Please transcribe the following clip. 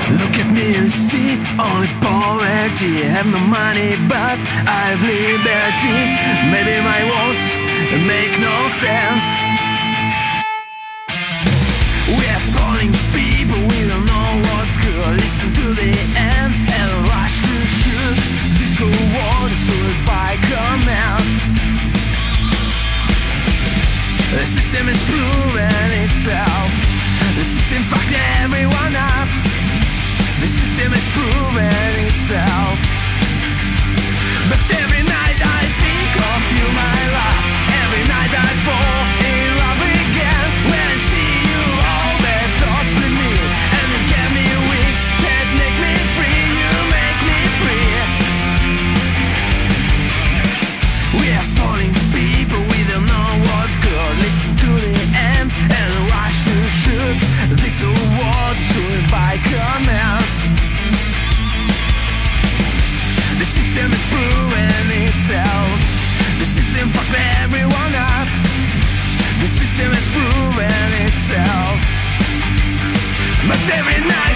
Look at me, you see, only poverty. I have no money, but I have liberty. Maybe my words make no sense. We are spawning people, we don't know what's good. Listen to the end and rush to shoot. This whole world is ruled by commands. The system is proven itself. The system fucked everyone up. The system has proven itself. But every night I think of you, my love. Every night I fall in love again. When I see you, all bad thoughts leave me, and you give me wings that make me free. You make me free. We are spawning people, we don't know what's good. Listen to the end and rush to shoot. This whole world is ruled by commands. The system is proven itself. The system fucked everyone up. The system has proven itself. But every night